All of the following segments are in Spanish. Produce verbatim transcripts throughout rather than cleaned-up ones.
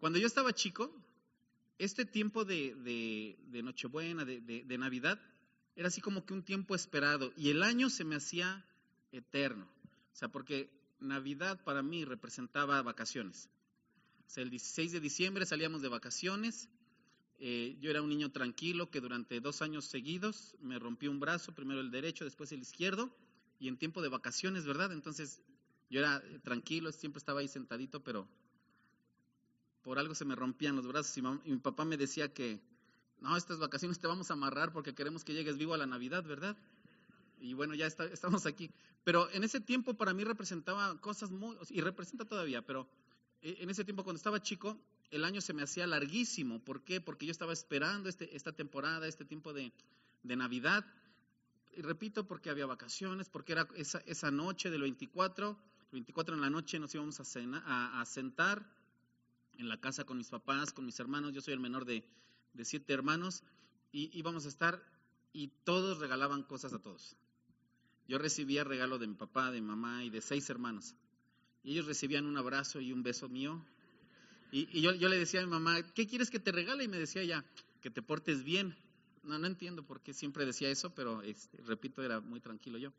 Cuando yo estaba chico, este tiempo de, de, de Nochebuena, de, de, de Navidad, era así como que un tiempo esperado y el año se me hacía eterno. O sea, porque Navidad para mí representaba vacaciones. O sea, el dieciséis de diciembre salíamos de vacaciones. Eh, yo era un niño tranquilo que durante dos años seguidos me rompí un brazo, primero el derecho, después el izquierdo, y en tiempo de vacaciones, ¿verdad? Entonces yo era tranquilo, siempre estaba ahí sentadito, pero por algo se me rompían los brazos y, mam- y mi papá me decía que, no, estas vacaciones te vamos a amarrar porque queremos que llegues vivo a la Navidad, ¿verdad? Y bueno, ya está, estamos aquí. Pero en ese tiempo para mí representaba cosas muy, y representa todavía, pero eh, en ese tiempo cuando estaba chico, el año se me hacía larguísimo. ¿Por qué? Porque yo estaba esperando este, esta temporada, este tiempo de, de Navidad. Y repito, porque había vacaciones, porque era esa, esa noche del veinticuatro, el veinticuatro en la noche nos íbamos a, cena, a, a sentar en la casa con mis papás, con mis hermanos. Yo soy el menor de, de siete hermanos, y íbamos a estar y todos regalaban cosas a todos. Yo recibía regalo de mi papá, de mi mamá y de seis hermanos. Y ellos recibían un abrazo y un beso mío. Y, y yo, yo le decía a mi mamá, ¿qué quieres que te regale? Y me decía ella, que te portes bien. No, no entiendo por qué siempre decía eso, pero este, repito, era muy tranquilo yo.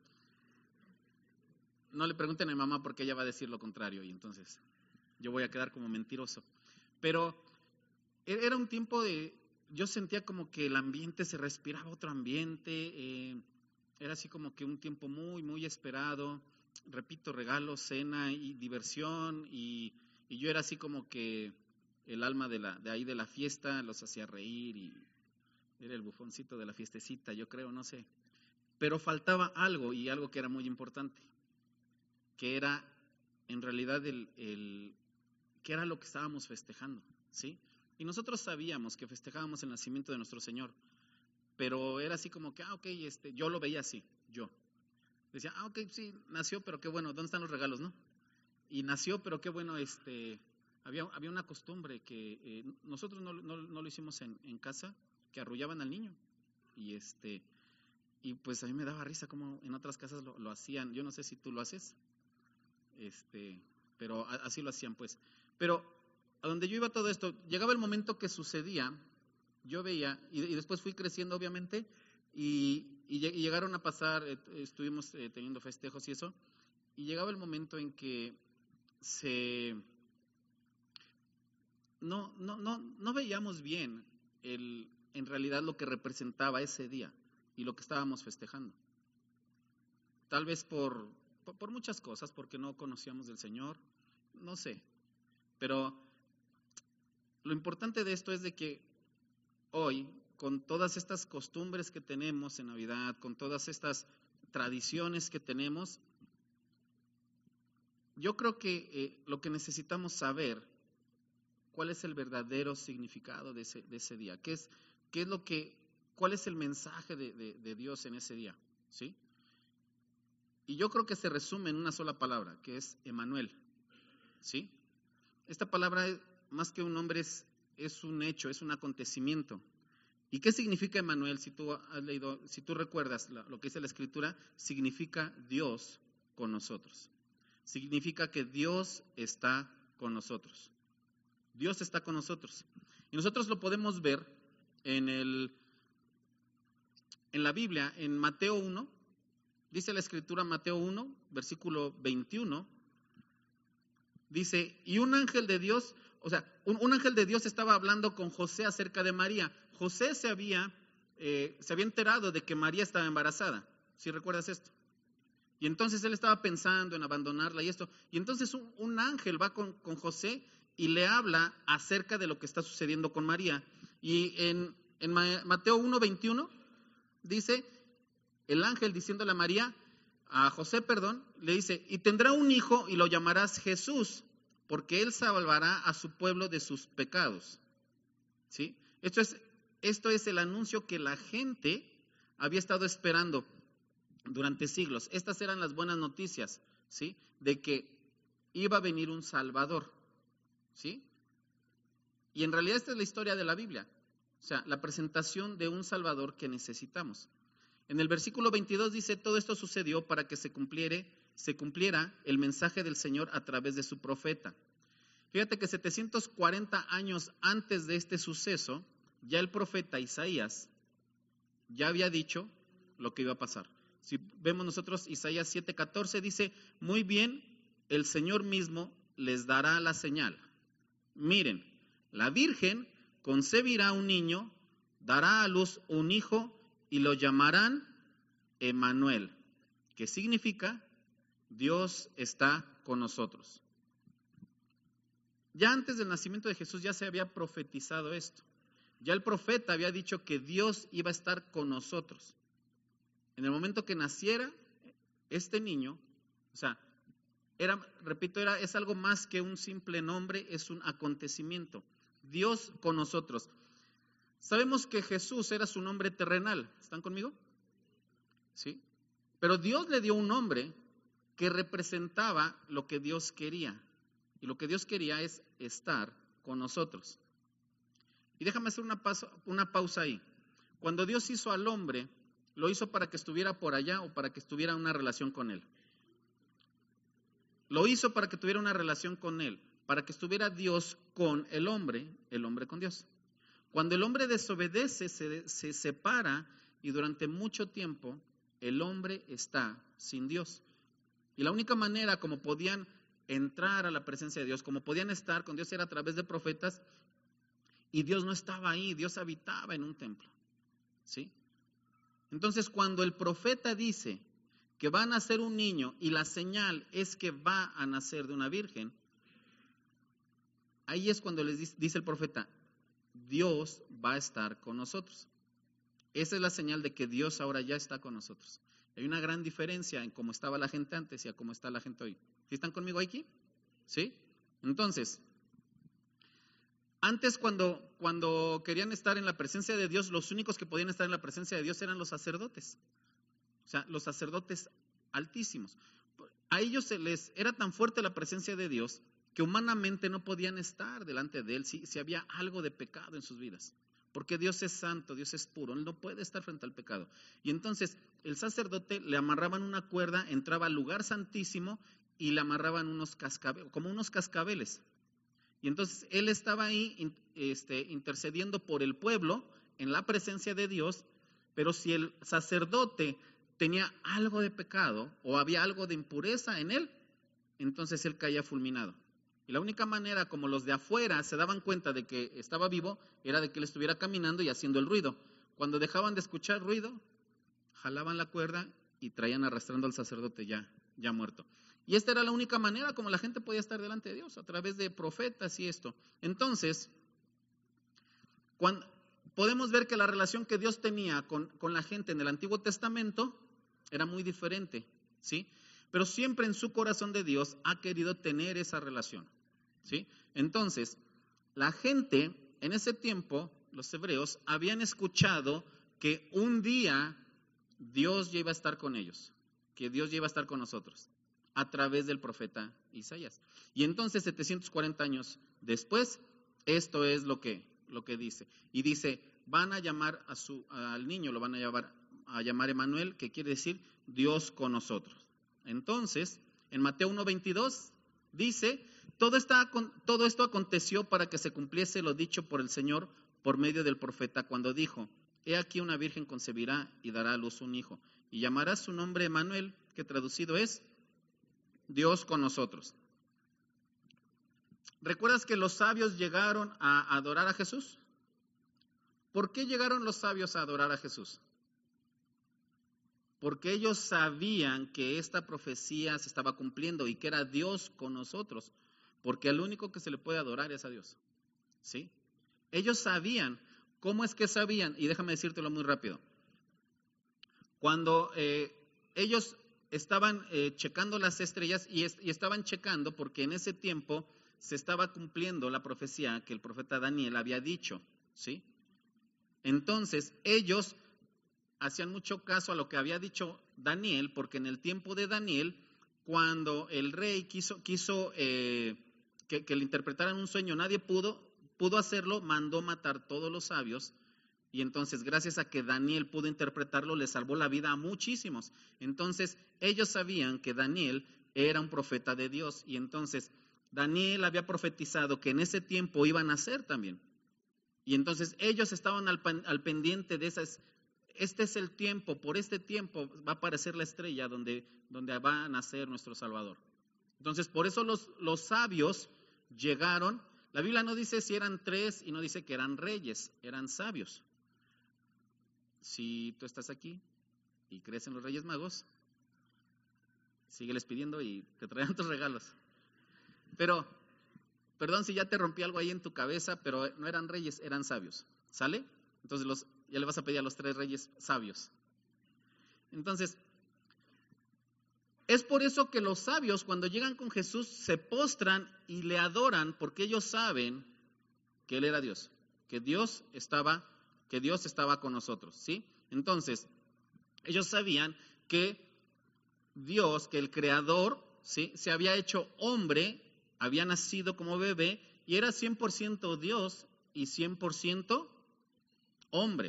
No le pregunten a mi mamá porque ella va a decir lo contrario y entonces yo voy a quedar como mentiroso. Pero era un tiempo de, yo sentía como que el ambiente, se respiraba otro ambiente, eh, era así como que un tiempo muy, muy esperado. Repito, regalos, cena y diversión, y, y yo era así como que el alma de, la, de ahí de la fiesta, los hacía reír y era el bufoncito de la fiestecita, yo creo, no sé. Pero faltaba algo, y algo que era muy importante, que era en realidad el, el que era lo que estábamos festejando, ¿sí? Y nosotros sabíamos que festejábamos el nacimiento de nuestro Señor, pero era así como que, ah, ok, este, yo lo veía así, yo. Decía, ah, ok, sí, nació, pero qué bueno, ¿dónde están los regalos, no? Y nació, pero qué bueno, este, había, había una costumbre que eh, nosotros no, no, no lo hicimos en, en casa, que arrullaban al niño. Y este, y pues a mí me daba risa como en otras casas lo, lo hacían. Yo no sé si tú lo haces, este, pero a, así lo hacían, pues. Pero a donde yo iba todo esto, llegaba el momento que sucedía, yo veía, y, y después fui creciendo obviamente, y, y, y llegaron a pasar, eh, estuvimos eh, teniendo festejos y eso, y llegaba el momento en que se no, no, no, no veíamos bien el, en realidad lo que representaba ese día y lo que estábamos festejando. Tal vez por, por, por muchas cosas, porque no conocíamos del Señor, no sé, pero lo importante de esto es de que hoy, con todas estas costumbres que tenemos en Navidad, con todas estas tradiciones que tenemos, yo creo que eh, lo que necesitamos saber, cuál es el verdadero significado de ese, de ese día, qué es, qué es lo que, cuál es el mensaje de, de, de Dios en ese día, ¿sí? Y yo creo que se resume en una sola palabra, que es Emmanuel, ¿sí? Esta palabra, más que un nombre, es, es un hecho, es un acontecimiento. ¿Y qué significa Emmanuel? Si tú has leído, si tú recuerdas lo, lo que dice la Escritura, significa Dios con nosotros. Significa que Dios está con nosotros. Dios está con nosotros. Y nosotros lo podemos ver en el en la Biblia, en Mateo uno, dice la Escritura, Mateo uno, versículo veintiuno, dice, y un ángel de Dios, o sea, un, un ángel de Dios estaba hablando con José acerca de María. José se había, eh, se había enterado de que María estaba embarazada, ¿sí recuerdas esto? Y entonces él estaba pensando en abandonarla y esto, y entonces un, un ángel va con, con José y le habla acerca de lo que está sucediendo con María. Y en, en Mateo uno veintiuno dice, el ángel diciéndole a María, a José, perdón, le dice, y tendrá un hijo y lo llamarás Jesús, porque él salvará a su pueblo de sus pecados. ¿Sí? Esto es, esto es el anuncio que la gente había estado esperando durante siglos. Estas eran las buenas noticias, ¿sí? De que iba a venir un Salvador, ¿sí? Y en realidad esta es la historia de la Biblia, o sea, la presentación de un Salvador que necesitamos. En el versículo veintidós dice, todo esto sucedió para que se cumpliere, se cumpliera el mensaje del Señor a través de su profeta. Fíjate que setecientos cuarenta años antes de este suceso, ya el profeta Isaías ya había dicho lo que iba a pasar. Si vemos nosotros Isaías siete catorce, dice, muy bien, el Señor mismo les dará la señal. Miren, la Virgen concebirá un niño, dará a luz un hijo y lo llamarán Emmanuel, que significa Dios está con nosotros. Ya antes del nacimiento de Jesús ya se había profetizado esto. Ya el profeta había dicho que Dios iba a estar con nosotros. En el momento que naciera este niño, o sea, era, repito, era, es algo más que un simple nombre, es un acontecimiento. Dios con nosotros. Sabemos que Jesús era su nombre terrenal. ¿Están conmigo? ¿Sí? Pero Dios le dio un nombre que representaba lo que Dios quería. Y lo que Dios quería es estar con nosotros. Y déjame hacer una, pausa, una pausa ahí. Cuando Dios hizo al hombre, ¿lo hizo para que estuviera por allá o para que estuviera en una relación con él? Lo hizo para que tuviera una relación con él, para que estuviera Dios con el hombre, el hombre con Dios. Cuando el hombre desobedece, se, se separa y durante mucho tiempo el hombre está sin Dios. Y la única manera como podían entrar a la presencia de Dios, como podían estar con Dios, era a través de profetas, y Dios no estaba ahí, Dios habitaba en un templo, ¿sí? Entonces, cuando el profeta dice que va a nacer un niño y la señal es que va a nacer de una virgen, ahí es cuando les dice, dice el profeta, Dios va a estar con nosotros. Esa es la señal de que Dios ahora ya está con nosotros. Hay una gran diferencia en cómo estaba la gente antes y a cómo está la gente hoy. ¿Sí están conmigo aquí? ¿Sí? Entonces, antes cuando, cuando querían estar en la presencia de Dios, los únicos que podían estar en la presencia de Dios eran los sacerdotes. O sea, los sacerdotes altísimos. A ellos se les era tan fuerte la presencia de Dios que humanamente no podían estar delante de Él si, si había algo de pecado en sus vidas. Porque Dios es santo, Dios es puro, Él no puede estar frente al pecado. Y entonces el sacerdote le amarraban una cuerda, entraba al lugar santísimo y le amarraban unos cascabeles, como unos cascabeles. Y entonces él estaba ahí este, intercediendo por el pueblo en la presencia de Dios, pero si el sacerdote tenía algo de pecado o había algo de impureza en él, entonces él caía fulminado. Y la única manera como los de afuera se daban cuenta de que estaba vivo era de que él estuviera caminando y haciendo el ruido. Cuando dejaban de escuchar ruido, jalaban la cuerda y traían arrastrando al sacerdote ya, ya muerto. Y esta era la única manera como la gente podía estar delante de Dios, a través de profetas y esto. Entonces, cuando, podemos ver que la relación que Dios tenía con, con la gente en el Antiguo Testamento era muy diferente, ¿sí? Pero siempre en su corazón de Dios ha querido tener esa relación, ¿sí? Entonces, la gente en ese tiempo, los hebreos, habían escuchado que un día Dios ya iba a estar con ellos, que Dios ya iba a estar con nosotros, a través del profeta Isaías. Y entonces, setecientos cuarenta años después, esto es lo que, lo que dice. Y dice, van a llamar a su, al niño, lo van a llamar, a llamar Emmanuel, que quiere decir Dios con nosotros. Entonces, en Mateo uno veintidós dice, todo, está, todo esto aconteció para que se cumpliese lo dicho por el Señor por medio del profeta cuando dijo, he aquí una virgen concebirá y dará a luz un hijo, y llamará su nombre Emmanuel, que traducido es Dios con nosotros. ¿Recuerdas que los sabios llegaron a adorar a Jesús? ¿Por qué llegaron los sabios a adorar a Jesús? Porque ellos sabían que esta profecía se estaba cumpliendo y que era Dios con nosotros, porque al único que se le puede adorar es a Dios, ¿sí? Ellos sabían. ¿Cómo es que sabían? Y déjame decírtelo muy rápido. Cuando eh, ellos estaban eh, checando las estrellas y, est- y estaban checando porque en ese tiempo se estaba cumpliendo la profecía que el profeta Daniel había dicho, ¿sí? Entonces ellos hacían mucho caso a lo que había dicho Daniel, porque en el tiempo de Daniel, cuando el rey quiso, quiso eh, que, que le interpretaran un sueño, nadie pudo, pudo hacerlo, mandó matar todos los sabios, y entonces gracias a que Daniel pudo interpretarlo, le salvó la vida a muchísimos. Entonces ellos sabían que Daniel era un profeta de Dios, y entonces Daniel había profetizado que en ese tiempo iban a nacer también. Y entonces ellos estaban al, al pendiente de esas. Este es el tiempo, por este tiempo va a aparecer la estrella donde, donde va a nacer nuestro Salvador. Entonces, por eso los, los sabios llegaron. La Biblia no dice si eran tres y no dice que eran reyes, eran sabios. Si tú estás aquí y crees en los Reyes Magos, sígueles pidiendo y te traerán tus regalos. Pero, perdón si ya te rompí algo ahí en tu cabeza, pero no eran reyes, eran sabios. ¿Sale? Entonces los, ya le vas a pedir a los tres reyes sabios. Entonces, es por eso que los sabios cuando llegan con Jesús se postran y le adoran, porque ellos saben que Él era Dios, que Dios estaba, que Dios estaba con nosotros, ¿sí? Entonces, ellos sabían que Dios, que el Creador, ¿sí?, se había hecho hombre, había nacido como bebé y era cien por ciento Dios y cien por ciento hombre,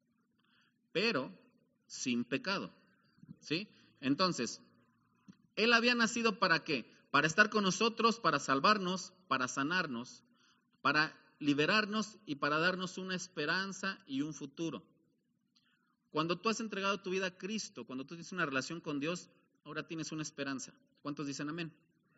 pero sin pecado, ¿sí? Entonces, Él había nacido ¿para qué? Para estar con nosotros, para salvarnos, para sanarnos, para liberarnos y para darnos una esperanza y un futuro. Cuando tú has entregado tu vida a Cristo, cuando tú tienes una relación con Dios, ahora tienes una esperanza. ¿Cuántos dicen amén?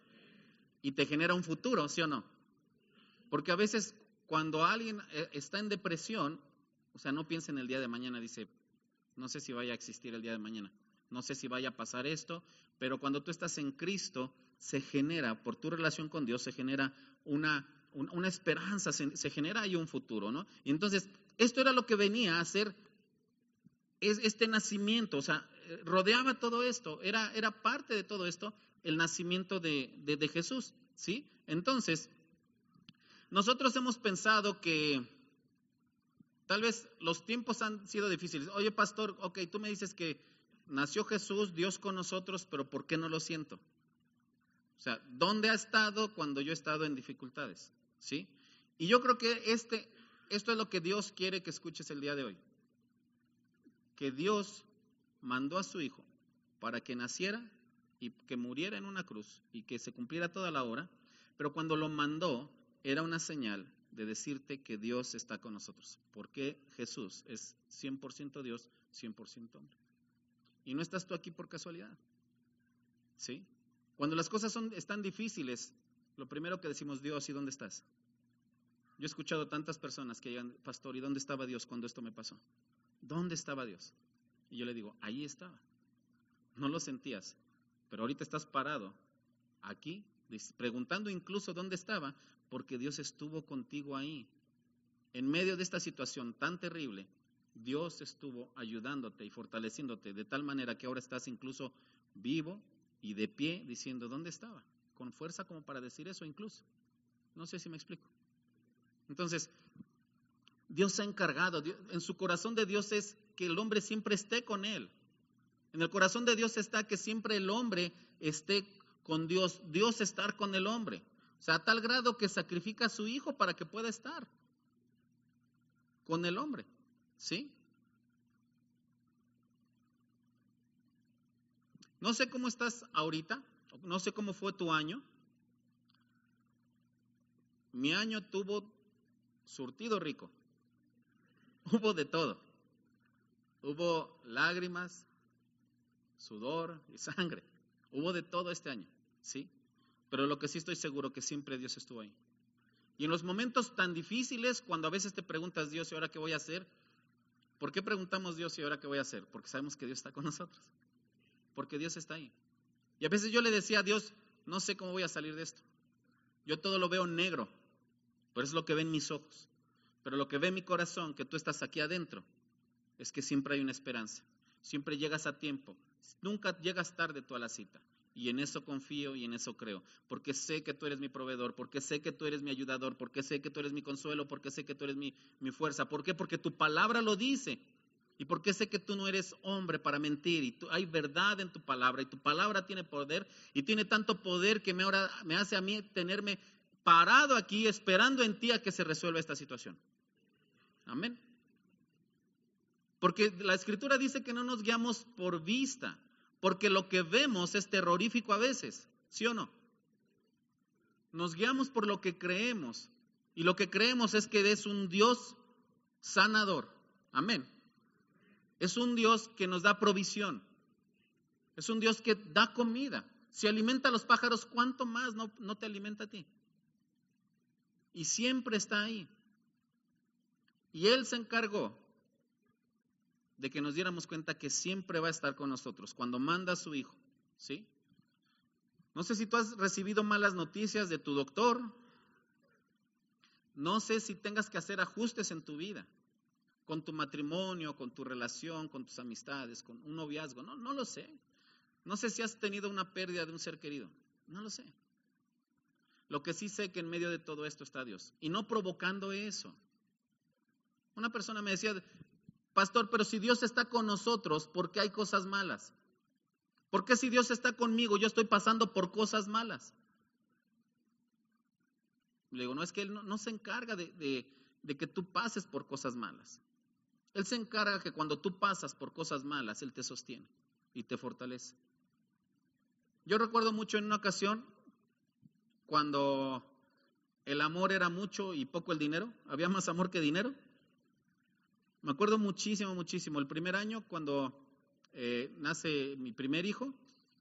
Y te genera un futuro, ¿sí o no? Porque a veces cuando alguien está en depresión, o sea, no piensa en el día de mañana, dice, no sé si vaya a existir el día de mañana, no sé si vaya a pasar esto, pero cuando tú estás en Cristo, se genera, por tu relación con Dios, se genera una, una, una esperanza, se, se genera ahí un futuro, ¿no? Y entonces, esto era lo que venía a hacer es este nacimiento, o sea, rodeaba todo esto, era, era parte de todo esto, el nacimiento de, de, de Jesús, ¿sí? Entonces, nosotros hemos pensado que tal vez los tiempos han sido difíciles. Oye, pastor, ok, tú me dices que nació Jesús, Dios con nosotros, pero ¿por qué no lo siento? O sea, ¿dónde ha estado cuando yo he estado en dificultades? ¿Sí? Y yo creo que este, esto es lo que Dios quiere que escuches el día de hoy. Que Dios mandó a su Hijo para que naciera y que muriera en una cruz y que se cumpliera toda la hora, pero cuando lo mandó era una señal de decirte que Dios está con nosotros, porque Jesús es cien por ciento Dios, cien por ciento hombre. Y no estás tú aquí por casualidad, ¿sí? Cuando las cosas son, están difíciles, lo primero que decimos, Dios, ¿y dónde estás? Yo he escuchado tantas personas que llegan, pastor, ¿y dónde estaba Dios cuando esto me pasó? ¿Dónde estaba Dios? Y yo le digo, ahí estaba. No lo sentías, pero ahorita estás parado aquí, preguntando incluso dónde estaba, porque Dios estuvo contigo ahí. En medio de esta situación tan terrible, Dios estuvo ayudándote y fortaleciéndote de tal manera que ahora estás incluso vivo y de pie diciendo, ¿dónde estaba? Con fuerza como para decir eso incluso. No sé si me explico. Entonces, Dios se ha encargado, Dios, en su corazón de Dios es que el hombre siempre esté con Él. En el corazón de Dios está que siempre el hombre esté con Dios, Dios estar con el hombre. O sea, a tal grado que sacrifica a su hijo para que pueda estar con el hombre, ¿sí? No sé cómo estás ahorita, no sé cómo fue tu año. Mi año tuvo surtido rico. Hubo de todo. Hubo lágrimas, sudor y sangre. Hubo de todo este año, ¿sí? Pero lo que sí estoy seguro que siempre Dios estuvo ahí. Y en los momentos tan difíciles, cuando a veces te preguntas, Dios, ¿y ahora qué voy a hacer? ¿Por qué preguntamos, Dios, ¿y ahora qué voy a hacer? Porque sabemos que Dios está con nosotros. Porque Dios está ahí. Y a veces yo le decía a Dios, no sé cómo voy a salir de esto. Yo todo lo veo negro, pero es lo que ven mis ojos. Pero lo que ve mi corazón, que tú estás aquí adentro, es que siempre hay una esperanza. Siempre llegas a tiempo. Nunca llegas tarde tú a la cita. Y en eso confío y en eso creo. Porque sé que tú eres mi proveedor, porque sé que tú eres mi ayudador, porque sé que tú eres mi consuelo, porque sé que tú eres mi, mi fuerza. ¿Por qué? Porque tu palabra lo dice. Y porque sé que tú no eres hombre para mentir. Y tú, hay verdad en tu palabra. Y tu palabra tiene poder. Y tiene tanto poder que me, ahora, me hace a mí tenerme parado aquí esperando en ti a que se resuelva esta situación. Amén. Porque la Escritura dice que no nos guiamos por vista, porque lo que vemos es terrorífico a veces, ¿sí o no? Nos guiamos por lo que creemos. Y lo que creemos es que es un Dios sanador. Amén. Es un Dios que nos da provisión. Es un Dios que da comida. Si alimenta a los pájaros, ¿cuánto más no, no te alimenta a ti? Y siempre está ahí. Y Él se encargó de que nos diéramos cuenta que siempre va a estar con nosotros cuando manda a su Hijo, ¿sí? No sé si tú has recibido malas noticias de tu doctor. No sé si tengas que hacer ajustes en tu vida, con tu matrimonio, con tu relación, con tus amistades, con un noviazgo. No, no lo sé. No sé si has tenido una pérdida de un ser querido. No lo sé. Lo que sí sé que en medio de todo esto está Dios. Y no provocando eso. Una persona me decía, pastor, pero si Dios está con nosotros, ¿por qué hay cosas malas? ¿Por qué si Dios está conmigo, yo estoy pasando por cosas malas? Le digo, no, es que Él no, no se encarga de, de, de que tú pases por cosas malas. Él se encarga que cuando tú pasas por cosas malas, Él te sostiene y te fortalece. Yo recuerdo mucho en una ocasión, cuando el amor era mucho y poco el dinero, había más amor que dinero. Me acuerdo muchísimo, muchísimo. El primer año, cuando eh, nace mi primer hijo,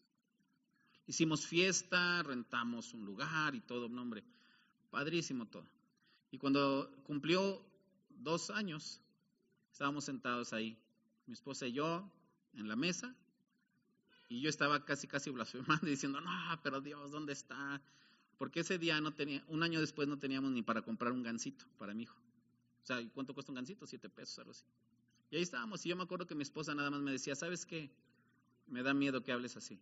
hicimos fiesta, rentamos un lugar y todo, no, hombre, padrísimo todo. Y cuando cumplió dos años, estábamos sentados ahí, mi esposa y yo, en la mesa, y yo estaba casi, casi blasfemando, diciendo, no, pero Dios, ¿dónde está? Porque ese día no tenía, un año después no teníamos ni para comprar un gansito para mi hijo. O sea, ¿cuánto cuesta un gansito? Siete pesos, algo así. Y ahí estábamos, y yo me acuerdo que mi esposa nada más me decía, ¿sabes qué? Me da miedo que hables así.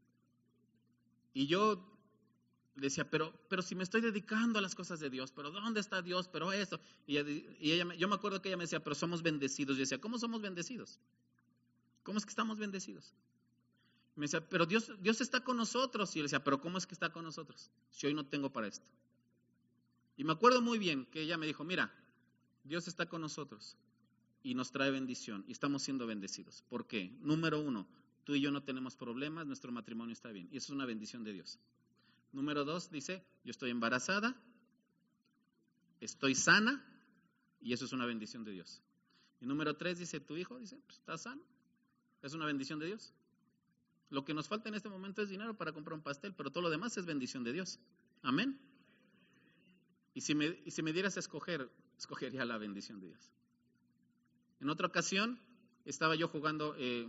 Y yo le decía, pero, pero si me estoy dedicando a las cosas de Dios, pero ¿dónde está Dios? Pero eso. Y ella, y ella, yo me acuerdo que ella me decía, pero somos bendecidos. Yo decía, ¿cómo somos bendecidos? ¿Cómo es que estamos bendecidos? Me decía, pero Dios, Dios está con nosotros. Y yo le decía, pero ¿cómo es que está con nosotros? Si hoy no tengo para esto. Y me acuerdo muy bien que ella me dijo, mira, Dios está con nosotros y nos trae bendición y estamos siendo bendecidos. ¿Por qué? Número uno, tú y yo no tenemos problemas, nuestro matrimonio está bien y eso es una bendición de Dios. Número dos, dice, yo estoy embarazada, estoy sana y eso es una bendición de Dios. Y número tres, dice, tu hijo, dice, pues, está sano, es una bendición de Dios. Lo que nos falta en este momento es dinero para comprar un pastel, pero todo lo demás es bendición de Dios. Amén. Y si me, y si me dieras a escoger, escogería la bendición de Dios. En otra ocasión, estaba yo jugando, eh,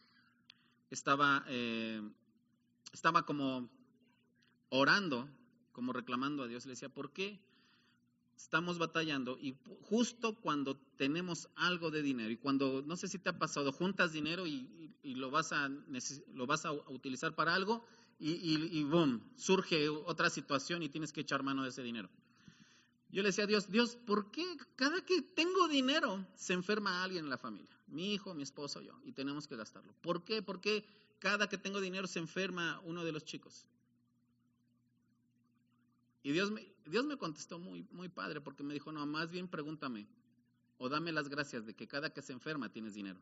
estaba, eh, estaba como orando, como reclamando a Dios. Le decía, ¿por qué estamos batallando? Y justo cuando tenemos algo de dinero, y cuando, no sé si te ha pasado, juntas dinero y, y, y lo vas a lo vas a utilizar para algo, y, y, y boom, surge otra situación y tienes que echar mano de ese dinero. Yo le decía a Dios, Dios, ¿por qué cada que tengo dinero se enferma alguien en la familia? Mi hijo, mi esposo, yo, y tenemos que gastarlo. ¿Por qué? ¿Por qué cada que tengo dinero se enferma uno de los chicos? Y Dios me, Dios me contestó muy, muy padre, porque me dijo, no, más bien pregúntame, o dame las gracias de que cada que se enferma tienes dinero.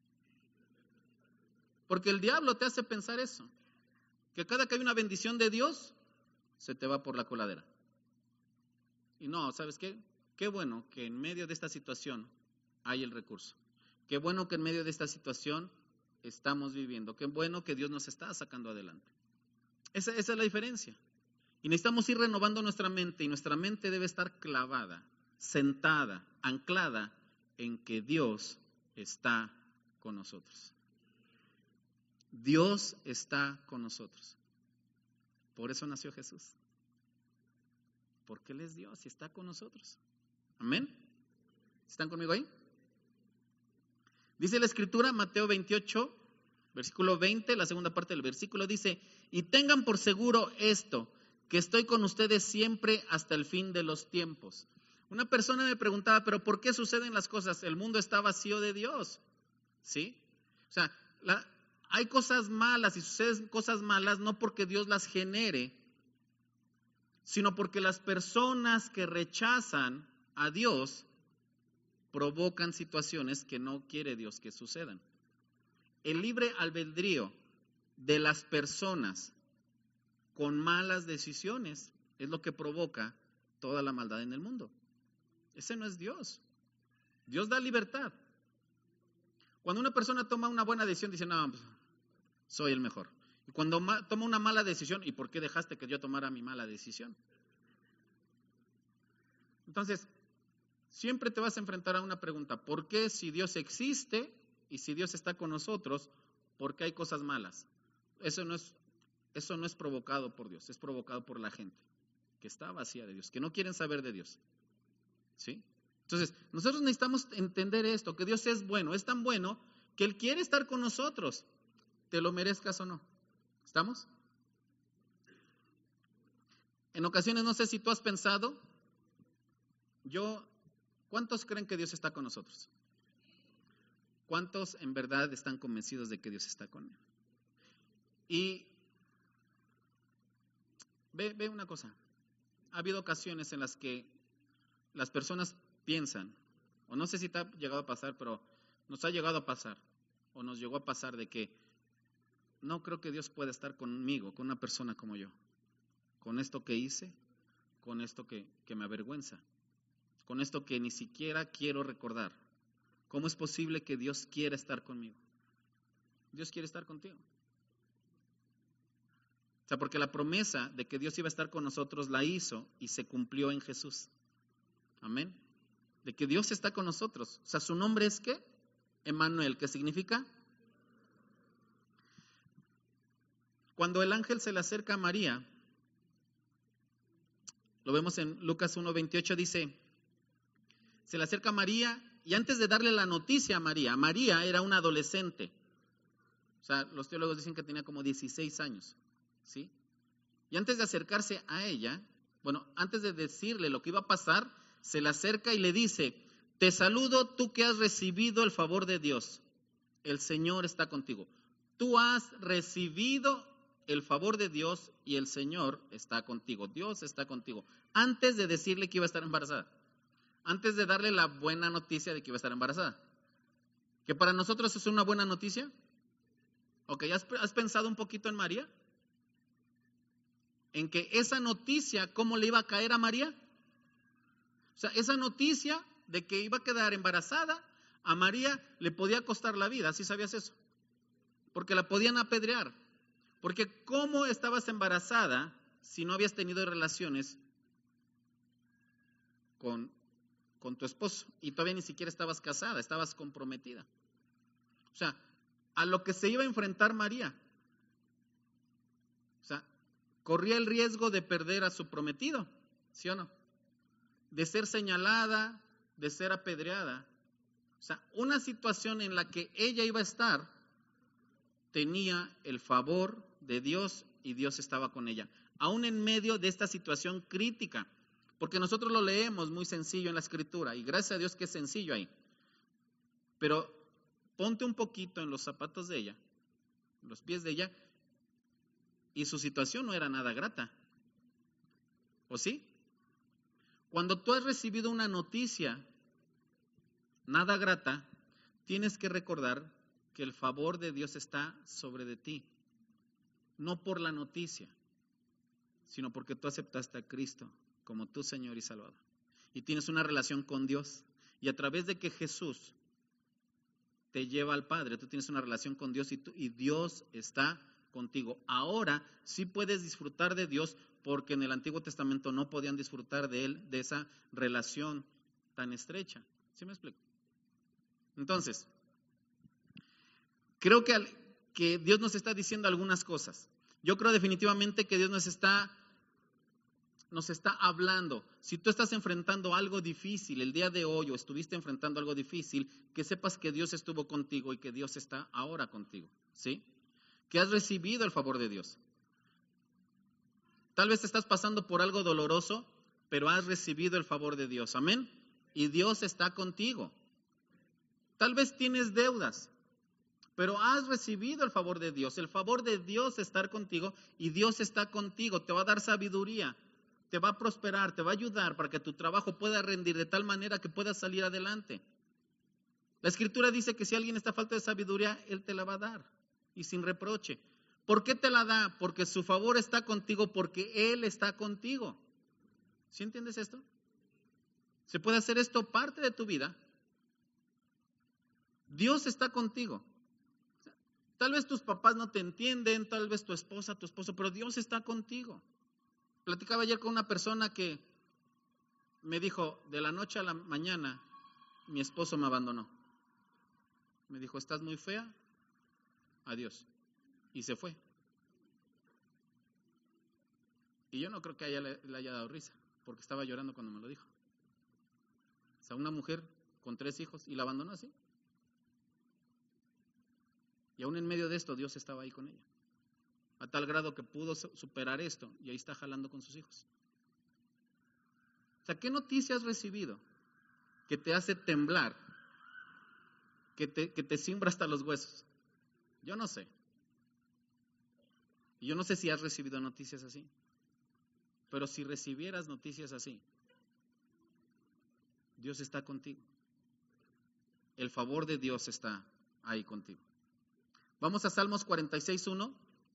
Porque el diablo te hace pensar eso, que cada que hay una bendición de Dios, se te va por la coladera. Y no, ¿sabes qué? Qué bueno que en medio de esta situación hay el recurso. Qué bueno que en medio de esta situación estamos viviendo. Qué bueno que Dios nos está sacando adelante. Esa, esa es la diferencia. Y necesitamos ir renovando nuestra mente, y nuestra mente debe estar clavada, sentada, anclada en que Dios está con nosotros. Dios está con nosotros. Por eso nació Jesús. Porque Él es Dios y está con nosotros. Amén. ¿Están conmigo ahí? Dice la Escritura, Mateo veintiocho, versículo veinte, la segunda parte del versículo dice, y tengan por seguro esto, que estoy con ustedes siempre hasta el fin de los tiempos. Una persona me preguntaba, pero ¿por qué suceden las cosas? El mundo está vacío de Dios. ¿Sí? O sea, la, hay cosas malas y suceden cosas malas no porque Dios las genere, sino porque las personas que rechazan a Dios provocan situaciones que no quiere Dios que sucedan. El libre albedrío de las personas con malas decisiones es lo que provoca toda la maldad en el mundo. Ese no es Dios. Dios da libertad. Cuando una persona toma una buena decisión, dice, no, pues, soy el mejor. Y cuando ma- toma una mala decisión, ¿y por qué dejaste que yo tomara mi mala decisión? Entonces, siempre te vas a enfrentar a una pregunta: ¿por qué, si Dios existe y si Dios está con nosotros, por qué hay cosas malas? Eso no es, eso no es provocado por Dios, es provocado por la gente que está vacía de Dios, que no quieren saber de Dios. ¿Sí? Entonces, nosotros necesitamos entender esto, que Dios es bueno, es tan bueno que Él quiere estar con nosotros, te lo merezcas o no. ¿Estamos? En ocasiones, no sé si tú has pensado, yo, ¿cuántos creen que Dios está con nosotros? ¿Cuántos en verdad están convencidos de que Dios está con él? Y ve, ve una cosa, ha habido ocasiones en las que las personas piensan, o no sé si te ha llegado a pasar, pero nos ha llegado a pasar, o nos llegó a pasar de que no creo que Dios pueda estar conmigo, con una persona como yo, con esto que hice, con esto que, que me avergüenza, con esto que ni siquiera quiero recordar. ¿Cómo es posible que Dios quiera estar conmigo? Dios quiere estar contigo. O sea, porque la promesa de que Dios iba a estar con nosotros la hizo y se cumplió en Jesús. Amén. De que Dios está con nosotros. O sea, su nombre es ¿qué? Emmanuel, ¿qué significa? Cuando el ángel se le acerca a María, lo vemos en Lucas uno veintiocho, dice, se le acerca a María y antes de darle la noticia a María, María era una adolescente. O sea, los teólogos dicen que tenía como dieciséis años, ¿sí? Y antes de acercarse a ella, bueno, antes de decirle lo que iba a pasar, se le acerca y le dice, te saludo tú que has recibido el favor de Dios, el Señor está contigo. Tú has recibido el favor de Dios y el Señor está contigo, Dios está contigo. Antes de decirle que iba a estar embarazada, antes de darle la buena noticia de que iba a estar embarazada, que para nosotros es una buena noticia. Ok, ¿has, has pensado un poquito en María? En que esa noticia, ¿cómo le iba a caer a María? O sea, esa noticia de que iba a quedar embarazada, a María le podía costar la vida, ¿sí sabías eso? Porque la podían apedrear. Porque ¿cómo estabas embarazada si no habías tenido relaciones con, con tu esposo? Y todavía ni siquiera estabas casada, estabas comprometida. O sea, a lo que se iba a enfrentar María. O sea, corría el riesgo de perder a su prometido, ¿sí o no? De ser señalada, de ser apedreada. O sea, una situación en la que ella iba a estar tenía el favor de Dios y Dios estaba con ella. Aún en medio de esta situación crítica, porque nosotros lo leemos muy sencillo en la Escritura y gracias a Dios que es sencillo ahí. Pero ponte un poquito en los zapatos de ella, en los pies de ella, y su situación no era nada grata. ¿O sí? Cuando tú has recibido una noticia nada grata, tienes que recordar que el favor de Dios está sobre de ti. No por la noticia, sino porque tú aceptaste a Cristo como tu Señor y Salvador. Y tienes una relación con Dios. Y a través de que Jesús te lleva al Padre, tú tienes una relación con Dios y, tú, y Dios está contigo. Ahora sí puedes disfrutar de Dios porque en el Antiguo Testamento no podían disfrutar de Él, de esa relación tan estrecha. ¿Sí me explico? Entonces, creo que, al, que Dios nos está diciendo algunas cosas. Yo creo definitivamente que Dios nos está, nos está hablando. Si tú estás enfrentando algo difícil el día de hoy o estuviste enfrentando algo difícil, que sepas que Dios estuvo contigo y que Dios está ahora contigo, ¿sí? Que has recibido el favor de Dios. Tal vez te estás pasando por algo doloroso, pero has recibido el favor de Dios, amén. Y Dios está contigo. Tal vez tienes deudas, pero has recibido el favor de Dios. El favor de Dios estar contigo y Dios está contigo. Te va a dar sabiduría, te va a prosperar, te va a ayudar para que tu trabajo pueda rendir de tal manera que puedas salir adelante. La Escritura dice que si alguien está falta de sabiduría, Él te la va a dar y sin reproche. ¿Por qué te la da? Porque su favor está contigo, porque Él está contigo. ¿Sí entiendes esto? Se puede hacer esto parte de tu vida. Dios está contigo. Tal vez tus papás no te entienden, tal vez tu esposa, tu esposo, pero Dios está contigo. Platicaba ayer con una persona que me dijo, de la noche a la mañana, mi esposo me abandonó. Me dijo, estás muy fea, adiós. Y se fue. Y yo no creo que a ella le, le haya dado risa, porque estaba llorando cuando me lo dijo. O sea, una mujer con tres hijos y la abandonó así. Y aún en medio de esto, Dios estaba ahí con ella. A tal grado que pudo superar esto y ahí está jalando con sus hijos. O sea, ¿qué noticia has recibido que te hace temblar? Que te, que te simbra hasta los huesos. Yo no sé. Y yo no sé si has recibido noticias así. Pero si recibieras noticias así, Dios está contigo. El favor de Dios está ahí contigo. Vamos a Salmos cuarenta y seis, uno.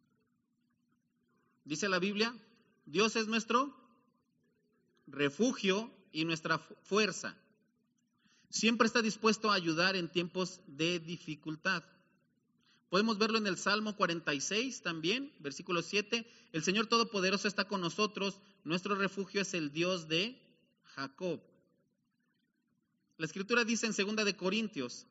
Dice la Biblia, Dios es nuestro refugio y nuestra fuerza. Siempre está dispuesto a ayudar en tiempos de dificultad. Podemos verlo en el Salmo cuarenta y seis también, versículo siete. El Señor Todopoderoso está con nosotros, nuestro refugio es el Dios de Jacob. La Escritura dice en segunda de Corintios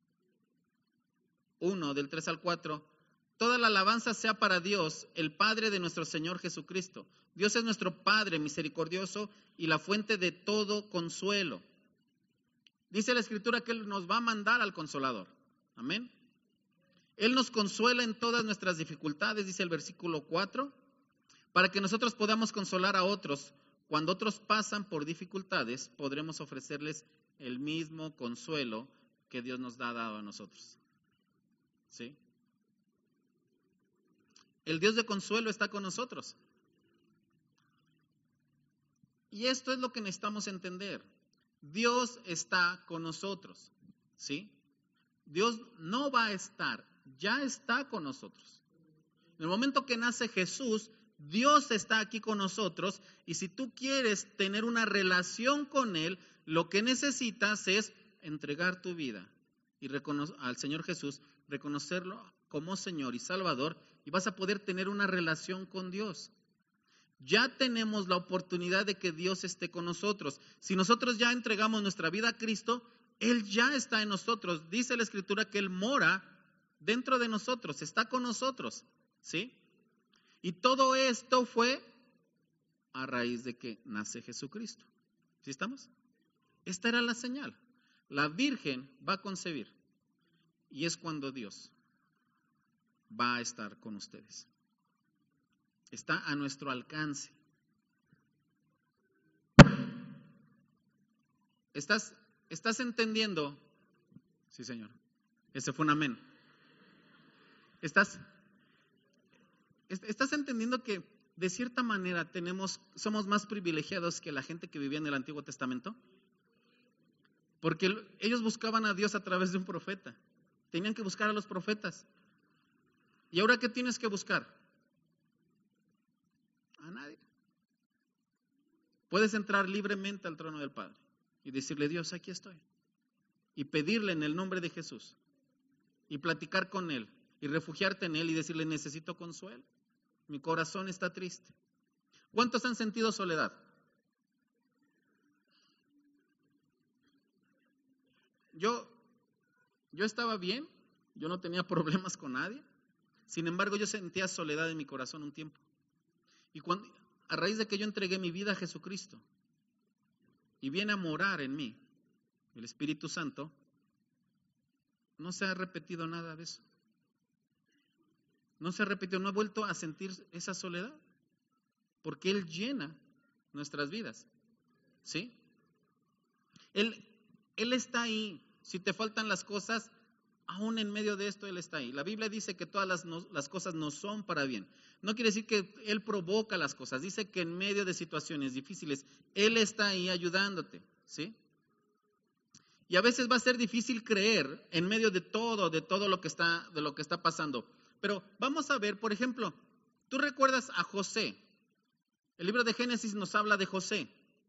uno, del tres al cuatro, toda la alabanza sea para Dios, el Padre de nuestro Señor Jesucristo. Dios es nuestro Padre misericordioso y la fuente de todo consuelo. Dice la Escritura que Él nos va a mandar al Consolador. Amén. Él nos consuela en todas nuestras dificultades, dice el versículo cuatro, para que nosotros podamos consolar a otros. Cuando otros pasan por dificultades, podremos ofrecerles el mismo consuelo que Dios nos ha dado a nosotros. ¿Sí? El Dios de consuelo está con nosotros. Y esto es lo que necesitamos entender. Dios está con nosotros. ¿Sí? Dios no va a estar, ya está con nosotros. En el momento que nace Jesús, Dios está aquí con nosotros. Y si tú quieres tener una relación con Él, lo que necesitas es entregar tu vida y reconocer al Señor Jesús, reconocerlo como Señor y Salvador, y vas a poder tener una relación con Dios. Ya tenemos la oportunidad de que Dios esté con nosotros. Si nosotros ya entregamos nuestra vida a Cristo, Él ya está en nosotros. Dice la Escritura que Él mora dentro de nosotros, está con nosotros, ¿sí? Y todo esto fue a raíz de que nace Jesucristo. ¿Sí estamos? Esta era la señal. La Virgen va a concebir. Y es cuando Dios va a estar con ustedes. Está a nuestro alcance. ¿Estás, estás entendiendo? Sí, Señor. Ese fue un amén. ¿Estás, estás entendiendo que de cierta manera tenemos, somos más privilegiados que la gente que vivía en el Antiguo Testamento? Porque ellos buscaban a Dios a través de un profeta. Tenían que buscar a los profetas. ¿Y ahora qué tienes que buscar? A nadie. Puedes entrar libremente al trono del Padre y decirle, Dios, aquí estoy. Y pedirle en el nombre de Jesús. Y platicar con Él. Y refugiarte en Él y decirle, necesito consuelo. Mi corazón está triste. ¿Cuántos han sentido soledad? Yo, yo estaba bien. Yo no tenía problemas con nadie. Sin embargo, yo sentía soledad en mi corazón un tiempo. Y cuando, a raíz de que yo entregué mi vida a Jesucristo y viene a morar en mí, el Espíritu Santo, no se ha repetido nada de eso. No se ha repetido, no he vuelto a sentir esa soledad, porque Él llena nuestras vidas. ¿Sí? Él, Él está ahí. Si te faltan las cosas, aún en medio de esto Él está ahí. La Biblia dice que todas las, no, las cosas no son para bien. No quiere decir que Él provoca las cosas. Dice que en medio de situaciones difíciles, Él está ahí ayudándote. ¿Sí? Y a veces va a ser difícil creer en medio de todo, de todo lo que está, de lo que está pasando. Pero vamos a ver, por ejemplo, tú recuerdas a José. El libro de Génesis nos habla de José.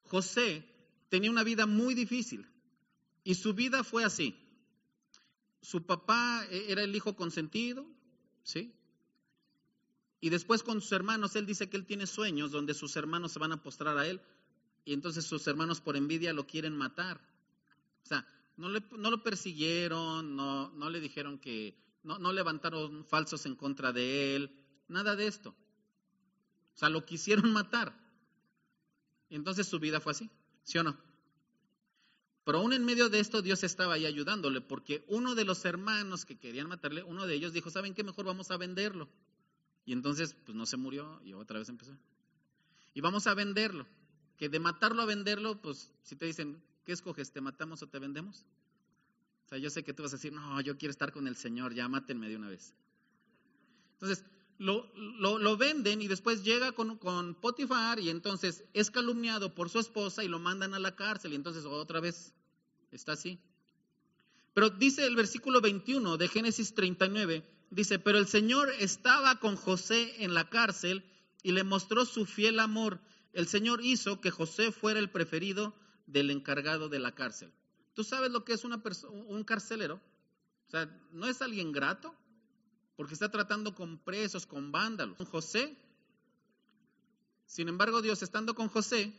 José tenía una vida muy difícil y su vida fue así. Su papá era el hijo consentido, ¿sí? Y después con sus hermanos, él dice que él tiene sueños donde sus hermanos se van a postrar a él y entonces sus hermanos por envidia lo quieren matar. O sea, no, le, no lo persiguieron, no, no le dijeron que, no, no levantaron falsos en contra de él, nada de esto. O sea, lo quisieron matar. Y entonces su vida fue así, ¿sí o no? Pero aún en medio de esto Dios estaba ahí ayudándole, porque uno de los hermanos que querían matarle, uno de ellos dijo, ¿saben qué? Mejor vamos a venderlo. Y entonces, pues no se murió y otra vez empezó. Y vamos a venderlo. Que de matarlo a venderlo, pues si te dicen, ¿qué escoges? ¿Te matamos o te vendemos? O sea, yo sé que tú vas a decir, no, yo quiero estar con el Señor, ya mátenme de una vez. Entonces, lo, lo, lo venden y después llega con, con Potifar y entonces es calumniado por su esposa y lo mandan a la cárcel y entonces otra vez está así. Pero dice el versículo veintiuno de Génesis treinta y nueve, dice, pero el Señor estaba con José en la cárcel y le mostró su fiel amor. El Señor hizo que José fuera el preferido del encargado de la cárcel. ¿Tú sabes lo que es una perso- un carcelero? O sea, no es alguien grato, porque está tratando con presos, con vándalos. Con José, sin embargo, Dios estando con José,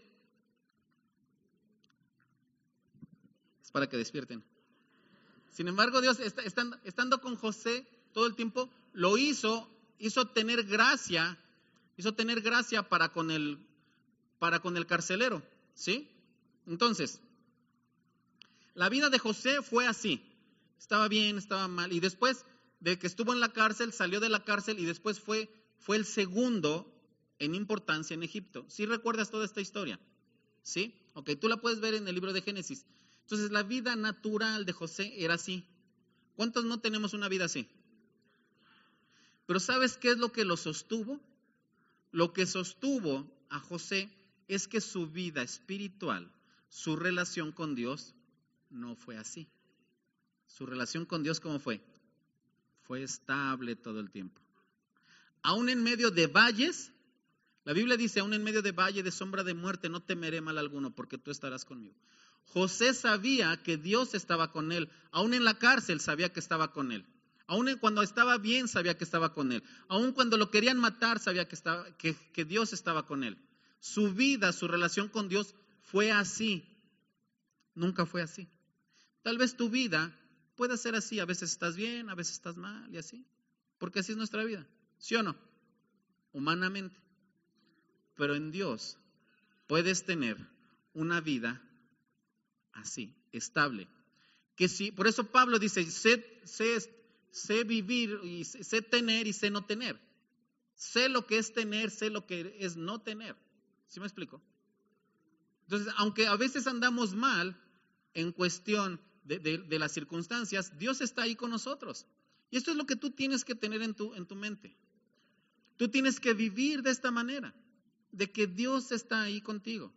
es para que despierten. Sin embargo, Dios está, estando, estando con José todo el tiempo, lo hizo, hizo tener gracia, hizo tener gracia para con el, para con el carcelero, ¿sí? Entonces, la vida de José fue así, estaba bien, estaba mal, y después de que estuvo en la cárcel, salió de la cárcel y después fue, fue el segundo en importancia en Egipto. ¿Sí recuerdas toda esta historia? ¿Sí? Ok, tú la puedes ver en el libro de Génesis. Entonces, la vida natural de José era así. ¿Cuántos no tenemos una vida así? Pero ¿sabes qué es lo que lo sostuvo? Lo que sostuvo a José es que su vida espiritual, su relación con Dios, no fue así. Su relación con Dios, ¿cómo fue? Fue estable todo el tiempo. Aún en medio de valles, la Biblia dice, aún en medio de valle de sombra de muerte, no temeré mal alguno, porque tú estarás conmigo. José sabía que Dios estaba con él. Aún en la cárcel sabía que estaba con él. Aún cuando estaba bien sabía que estaba con él. Aún cuando lo querían matar sabía que, estaba, que, que Dios estaba con él. Su vida, su relación con Dios fue así. Nunca fue así. Tal vez tu vida pueda ser así. A veces estás bien, a veces estás mal y así. Porque así es nuestra vida. ¿Sí o no? Humanamente. Pero en Dios puedes tener una vida así, estable. Que si, por eso Pablo dice, sé, sé, sé vivir, y sé, sé tener y sé no tener. Sé lo que es tener, sé lo que es no tener. ¿Sí me explico? Entonces, aunque a veces andamos mal en cuestión de, de, de las circunstancias, Dios está ahí con nosotros. Y esto es lo que tú tienes que tener en tu, en tu mente. Tú tienes que vivir de esta manera, de que Dios está ahí contigo.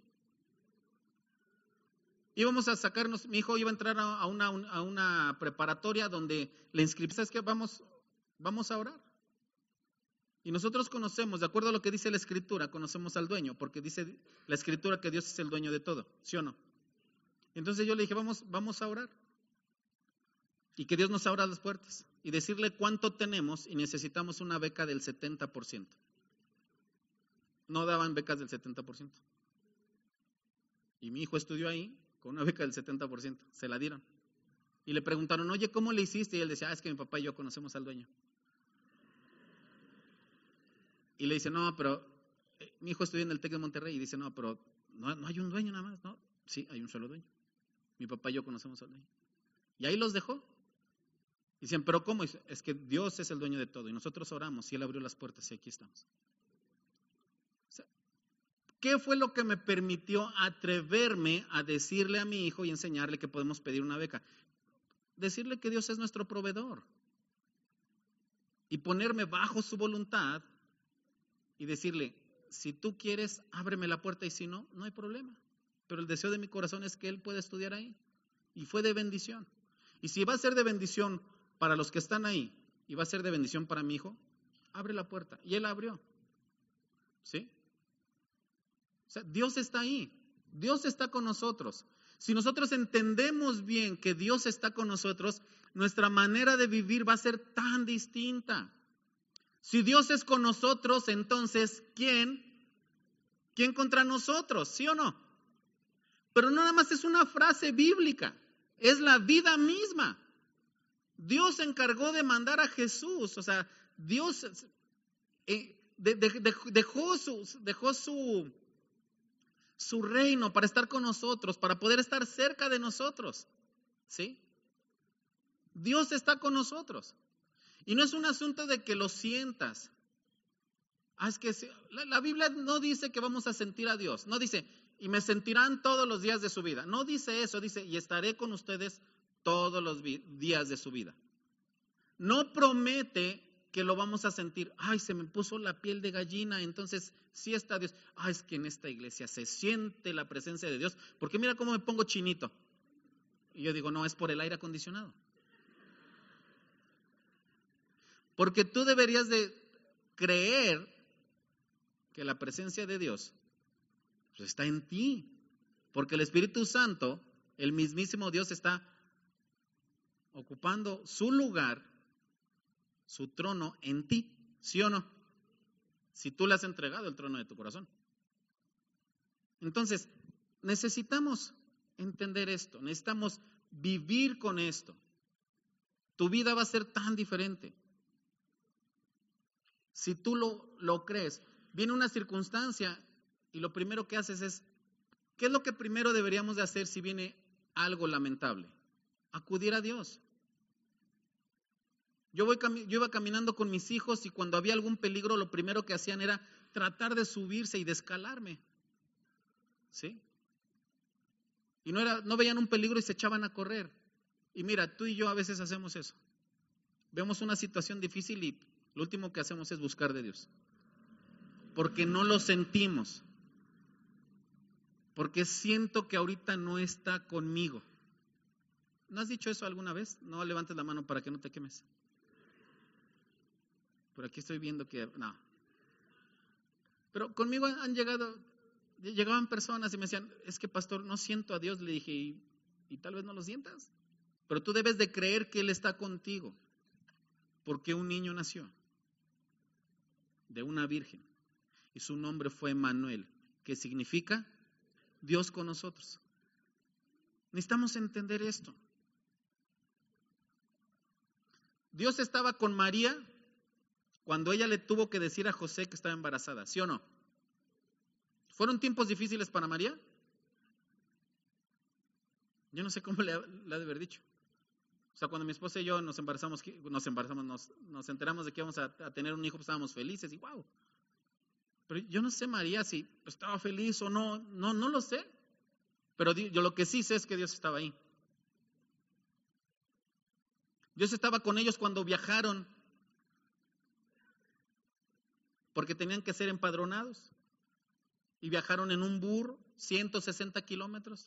Íbamos a sacarnos, mi hijo iba a entrar a una, a una preparatoria donde la inscripción, ¿sabes qué? Vamos, vamos a orar. Y nosotros conocemos, de acuerdo a lo que dice la Escritura, conocemos al dueño, porque dice la Escritura que Dios es el dueño de todo, ¿sí o no? Entonces yo le dije, vamos, vamos a orar. Y que Dios nos abra las puertas. Y decirle cuánto tenemos y necesitamos una beca del setenta por ciento. No daban becas del setenta por ciento. Y mi hijo estudió ahí con una beca del setenta por ciento, se la dieron. Y le preguntaron, oye, ¿cómo le hiciste? Y él decía, ah, es que mi papá y yo conocemos al dueño. Y le dice, no, pero eh, mi hijo estudia en el Tec de Monterrey. Y dice, no, pero no, no hay un dueño nada más. No, sí, hay un solo dueño. Mi papá y yo conocemos al dueño. Y ahí los dejó. Y dicen, pero ¿cómo? Es que Dios es el dueño de todo. Y nosotros oramos y Él abrió las puertas y aquí estamos. O sea, ¿qué fue lo que me permitió atreverme a decirle a mi hijo y enseñarle que podemos pedir una beca? Decirle que Dios es nuestro proveedor. Y ponerme bajo su voluntad y decirle, si tú quieres, ábreme la puerta y si no, no hay problema. Pero el deseo de mi corazón es que él pueda estudiar ahí. Y fue de bendición. Y si va a ser de bendición para los que están ahí y va a ser de bendición para mi hijo, abre la puerta. Y él abrió. ¿Sí? O sea, Dios está ahí. Dios está con nosotros. Si nosotros entendemos bien que Dios está con nosotros, nuestra manera de vivir va a ser tan distinta. Si Dios es con nosotros, entonces, ¿quién? ¿Quién contra nosotros? ¿Sí o no? Pero no nada más es una frase bíblica, es la vida misma. Dios se encargó de mandar a Jesús, o sea, Dios eh, de, de, de, dejó, su, dejó su, su reino para estar con nosotros, para poder estar cerca de nosotros, ¿sí? Dios está con nosotros. Y no es un asunto de que lo sientas. Ah, es que la, la Biblia no dice que vamos a sentir a Dios, no dice, y me sentirán todos los días de su vida. No dice eso, dice, y estaré con ustedes todos los vi- días de su vida. No promete que lo vamos a sentir. Ay, se me puso la piel de gallina, entonces sí está Dios. Ay, es que en esta iglesia se siente la presencia de Dios, porque mira cómo me pongo chinito. Y yo digo, no, es por el aire acondicionado. Porque tú deberías de creer que la presencia de Dios pues, está en ti. Porque el Espíritu Santo, el mismísimo Dios, está ocupando su lugar, su trono en ti, ¿sí o no? Si tú le has entregado el trono de tu corazón. Entonces, necesitamos entender esto, necesitamos vivir con esto. Tu vida va a ser tan diferente. Si tú lo, lo crees, viene una circunstancia y lo primero que haces es, ¿qué es lo que primero deberíamos de hacer si viene algo lamentable? Acudir a Dios. Yo, voy, yo iba caminando con mis hijos y cuando había algún peligro, lo primero que hacían era tratar de subirse y de escalarme. ¿Sí? Y no, era, no veían un peligro y se echaban a correr. Y mira, tú y yo a veces hacemos eso. Vemos una situación difícil y lo último que hacemos es buscar de Dios. Porque no lo sentimos. Porque siento que ahorita no está conmigo. ¿No has dicho eso alguna vez? No levantes la mano para que no te quemes. Por aquí estoy viendo que no. Pero conmigo han llegado, llegaban personas y me decían, es que pastor, no siento a Dios. Le dije, y, y tal vez no lo sientas. Pero tú debes de creer que Él está contigo. Porque un niño nació de una virgen y su nombre fue Emmanuel, que significa Dios con nosotros. Necesitamos entender esto. Dios estaba con María cuando ella le tuvo que decir a José que estaba embarazada, ¿sí o no? ¿Fueron tiempos difíciles para María? Yo no sé cómo le ha, le ha de haber dicho. O sea, cuando mi esposa y yo nos embarazamos, nos embarazamos, nos, nos enteramos de que íbamos a, a tener un hijo, pues estábamos felices y wow. Pero yo no sé María si estaba feliz o no, no, no lo sé. Pero yo lo que sí sé es que Dios estaba ahí. Dios estaba con ellos cuando viajaron, porque tenían que ser empadronados. Y viajaron en un burro, ciento sesenta kilómetros.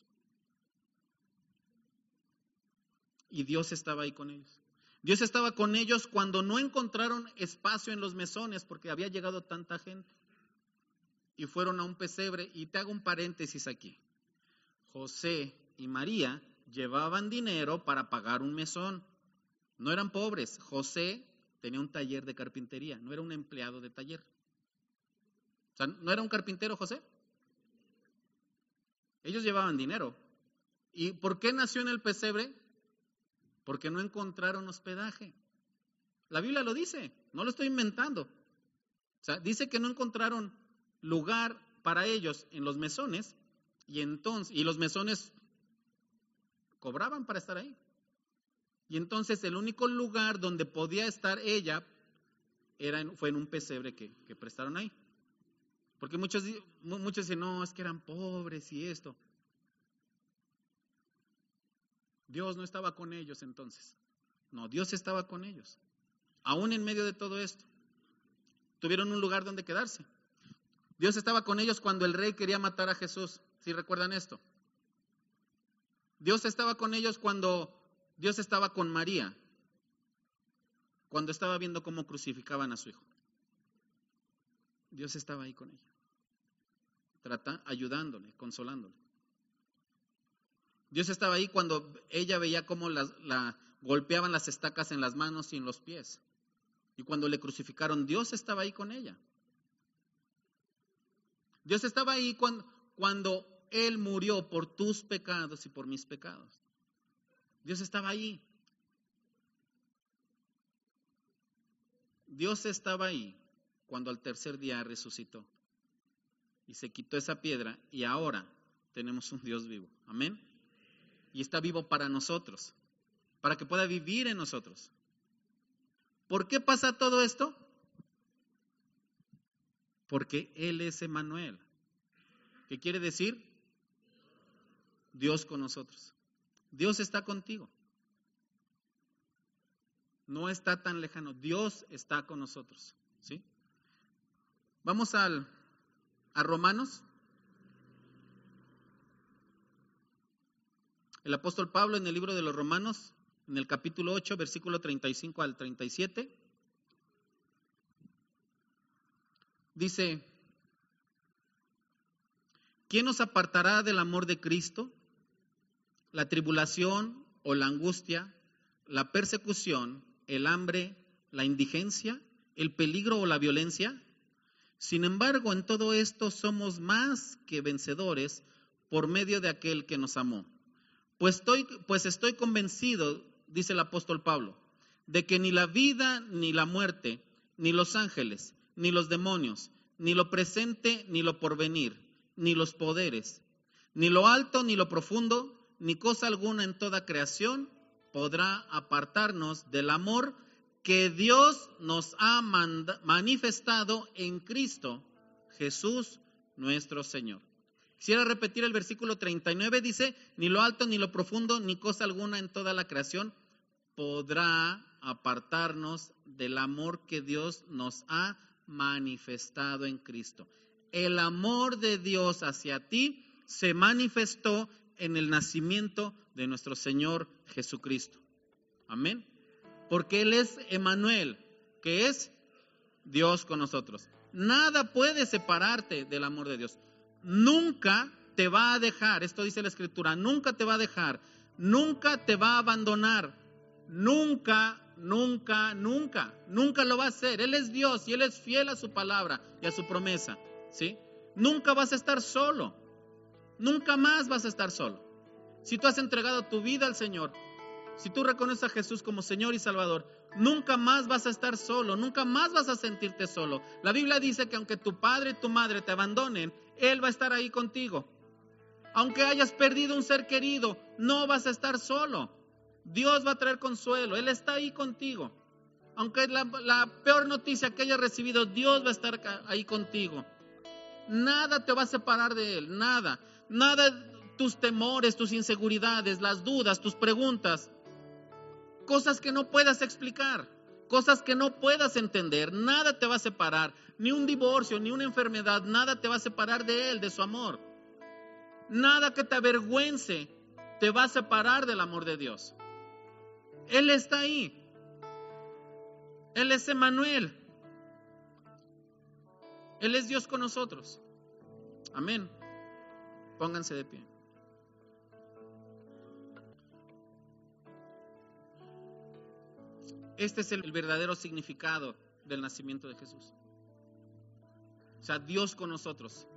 Y Dios estaba ahí con ellos. Dios estaba con ellos cuando no encontraron espacio en los mesones porque había llegado tanta gente. Y fueron a un pesebre. Y te hago un paréntesis aquí. José y María llevaban dinero para pagar un mesón. No eran pobres. José tenía un taller de carpintería. No era un empleado de taller. O sea, ¿no era un carpintero José? Ellos llevaban dinero. ¿Y por qué nació en el pesebre? Porque no encontraron hospedaje. La Biblia lo dice, no lo estoy inventando. O sea, dice que no encontraron lugar para ellos en los mesones y entonces y los mesones cobraban para estar ahí. Y entonces el único lugar donde podía estar ella era en, fue en un pesebre que, que prestaron ahí. Porque muchos, muchos dicen, no, es que eran pobres y esto. Dios no estaba con ellos entonces. No, Dios estaba con ellos. Aún en medio de todo esto. Tuvieron un lugar donde quedarse. Dios estaba con ellos cuando el rey quería matar a Jesús. ¿Sí recuerdan esto? Dios estaba con ellos cuando Dios estaba con María. Cuando estaba viendo cómo crucificaban a su hijo. Dios estaba ahí con ella. Trata, ayudándole, consolándole. Dios estaba ahí cuando ella veía cómo la, la golpeaban las estacas en las manos y en los pies. Y cuando le crucificaron, Dios estaba ahí con ella. Dios estaba ahí cuando, cuando Él murió por tus pecados y por mis pecados. Dios estaba ahí. Dios estaba ahí cuando al tercer día resucitó y se quitó esa piedra y ahora tenemos un Dios vivo. Amén. Y está vivo para nosotros, para que pueda vivir en nosotros. ¿Por qué pasa todo esto? Porque Él es Emmanuel. ¿Qué quiere decir? Dios con nosotros. Dios está contigo. No está tan lejano. Dios está con nosotros. ¿Sí? Vamos al, a Romanos. El apóstol Pablo en el libro de los Romanos, en el capítulo ocho, versículo treinta y cinco al treinta y siete, dice: ¿quién nos apartará del amor de Cristo? ¿La tribulación o la angustia, la persecución, el hambre, la indigencia, el peligro o la violencia? Sin embargo, en todo esto somos más que vencedores por medio de aquel que nos amó. Pues estoy, pues estoy convencido, dice el apóstol Pablo, de que ni la vida ni la muerte, ni los ángeles, ni los demonios, ni lo presente ni lo porvenir, ni los poderes, ni lo alto ni lo profundo, ni cosa alguna en toda creación podrá apartarnos del amor que Dios nos ha manda, manifestado en Cristo Jesús nuestro Señor. Quisiera repetir el versículo treinta y nueve, dice: ni lo alto ni lo profundo, ni cosa alguna en toda la creación podrá apartarnos del amor que Dios nos ha manifestado en Cristo. El amor de Dios hacia ti se manifestó en el nacimiento de nuestro Señor Jesucristo. Amén. Porque Él es Emmanuel, que es Dios con nosotros. Nada puede separarte del amor de Dios. Nunca te va a dejar, esto dice la Escritura, nunca te va a dejar, nunca te va a abandonar, nunca, nunca, nunca, nunca lo va a hacer. Él es Dios y Él es fiel a su palabra y a su promesa, ¿sí? Nunca vas a estar solo, nunca más vas a estar solo. Si tú has entregado tu vida al Señor, si tú reconoces a Jesús como Señor y Salvador, nunca más vas a estar solo, nunca más vas a sentirte solo. La Biblia dice que aunque tu padre y tu madre te abandonen, Él va a estar ahí contigo. Aunque hayas perdido un ser querido, no vas a estar solo. Dios va a traer consuelo, Él está ahí contigo. Aunque la, la peor noticia que hayas recibido, Dios va a estar ahí contigo. Nada te va a separar de Él, nada. Nada, tus temores, tus inseguridades, las dudas, tus preguntas, cosas que no puedas explicar, cosas que no puedas entender, nada te va a separar, ni un divorcio, ni una enfermedad, nada te va a separar de Él, de su amor. Nada que te avergüence te va a separar del amor de Dios. Él está ahí. Él es Emmanuel. Él es Dios con nosotros. Amén. Pónganse de pie. Este es el verdadero significado del nacimiento de Jesús. O sea, Dios con nosotros.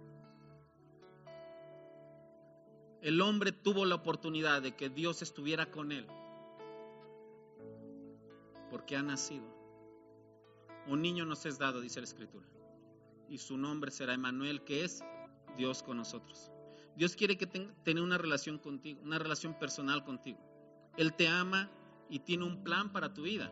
El hombre tuvo la oportunidad de que Dios estuviera con él, porque ha nacido. Un niño nos es dado, dice la Escritura, y su nombre será Emmanuel, que es Dios con nosotros. Dios quiere que ten, tener una relación contigo, una relación personal contigo. Él te ama y tiene un plan para tu vida.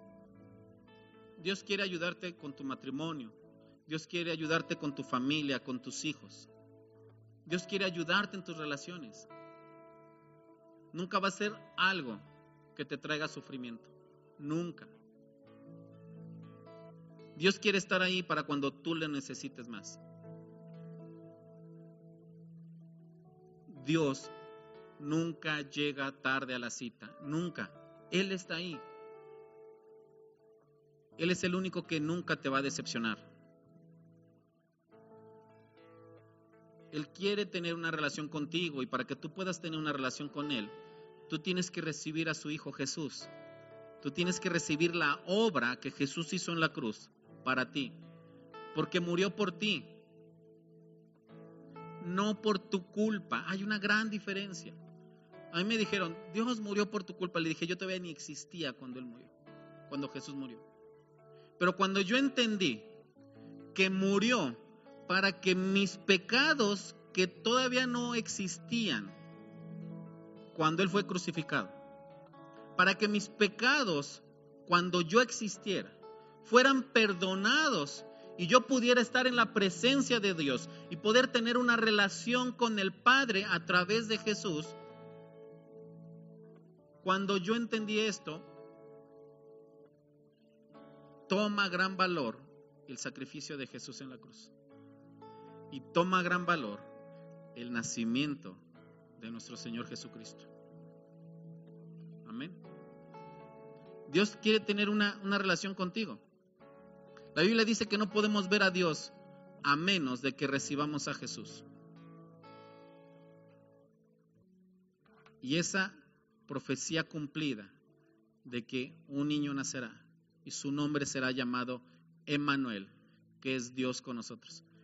Dios quiere ayudarte con tu matrimonio. Dios quiere ayudarte con tu familia, con tus hijos. Dios quiere ayudarte en tus relaciones. Nunca va a ser algo que te traiga sufrimiento. Nunca. Dios quiere estar ahí para cuando tú le necesites más. Dios nunca llega tarde a la cita. Nunca. Él está ahí. Él es el único que nunca te va a decepcionar. Él quiere tener una relación contigo, y para que tú puedas tener una relación con Él, tú tienes que recibir a su Hijo Jesús. Tú tienes que recibir la obra que Jesús hizo en la cruz para ti, porque murió por ti, no por tu culpa. Hay una gran diferencia. A mí me dijeron, Dios murió por tu culpa. Le dije, yo todavía ni existía cuando Él murió, cuando Jesús murió. Pero cuando yo entendí que murió para que mis pecados, que todavía no existían cuando Él fue crucificado, para que mis pecados, cuando yo existiera, fueran perdonados y yo pudiera estar en la presencia de Dios y poder tener una relación con el Padre a través de Jesús. Cuando yo entendí esto, toma gran valor el sacrificio de Jesús en la cruz, y toma gran valor el nacimiento de nuestro Señor Jesucristo. Amén. Dios quiere tener una, una relación contigo. La Biblia dice que no podemos ver a Dios a menos de que recibamos a Jesús. Y esa profecía cumplida de que un niño nacerá y su nombre será llamado Emmanuel, que es Dios con nosotros.